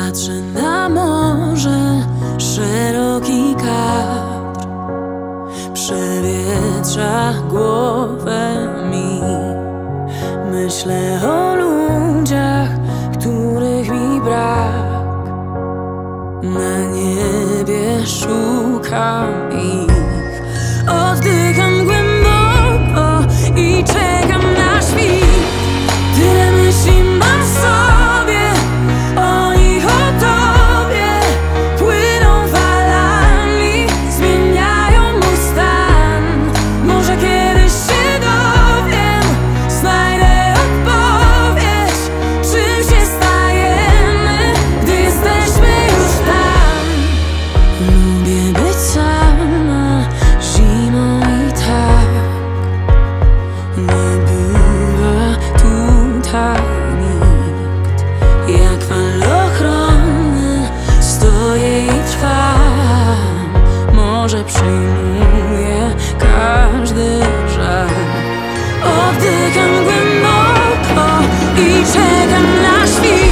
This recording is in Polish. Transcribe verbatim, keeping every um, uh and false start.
Patrzę na morze, szeroki kadr przewietrza głowę mi. Myślę o ludziach, których mi brak. Na niebie szukam ich. Oddycham głęboko i czekam na świt. Tyle myśli mam w sobie, o nich, o tobie. Płyną falami, zmieniają mój stan. Może kiedyś się dowiem, znajdę odpowiedź, czym się stajemy, gdy jesteśmy już tam. Lubię być sama zimą i tak nie bywa tutaj nikt. Jak falochronny stoję i trwam. Może przyjmuję każdy żal. Oddycham głęboko i czekam na świt.